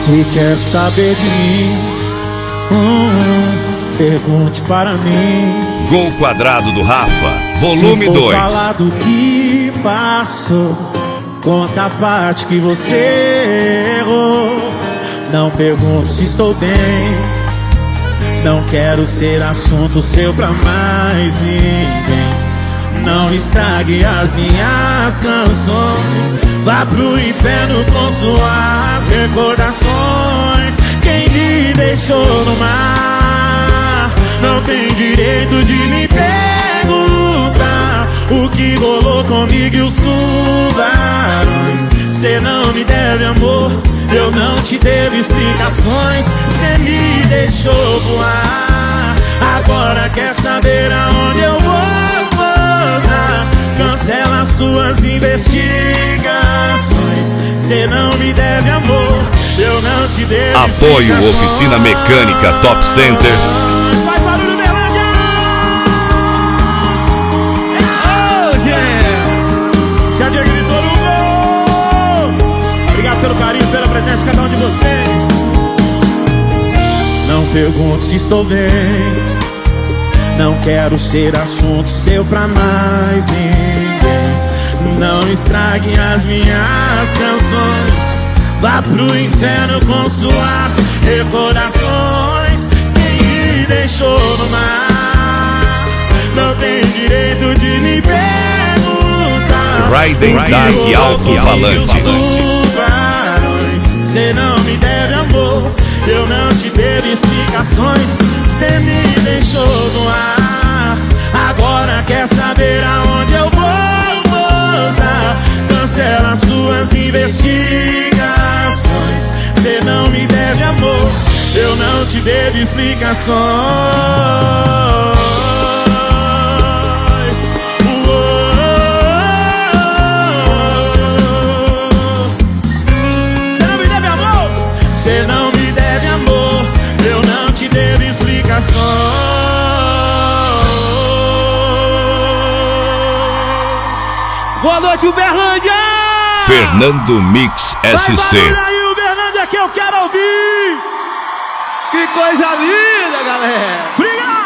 Se quer saber de mim, pergunte para mim. Gol Quadrado do Rafa, volume 2. Falar do que passou, conta a parte que você errou. Não pergunte se estou bem, não quero ser assunto seu pra mais ninguém. Não estrague as minhas canções, vá pro inferno com suas recordações. Quem me deixou no mar não tem direito de me perguntar o que rolou comigo e os tubarões. Cê não me deve amor, eu não te devo explicações. Cê me deixou voar, agora quer saber aonde eu vou pousar. Cancela suas investigações. Cê não me deve amor, eu não te devo Apoio explicações. Oficina Mecânica Top Center. Faz barulho, Berlândia! Oh, yeah! Se a Diego gritou no gol! Obrigado pelo carinho, pela presença de cada um de vocês. Não pergunte se estou bem, não quero ser assunto seu pra mais ninguém. Não estrague as minhas canções, vá pro inferno com suas recordações. Quem me deixou no mar não tem direito de me perguntar. Raiden Dark Alto-Falantes. Cê não me deve amor, eu não te devo explicações. Cê me deixou no ar, agora quer saber aonde eu vou pousar. Cancela suas investigações. Cê não me deve amor, eu não te devo explicações. Cê não me deve amor, eu não te devo explicações. Boa noite, Uberlândia! Fernando Mix SC. Vai aí, Uberlândia, que eu quero ouvir! Que coisa linda, galera! Obrigado!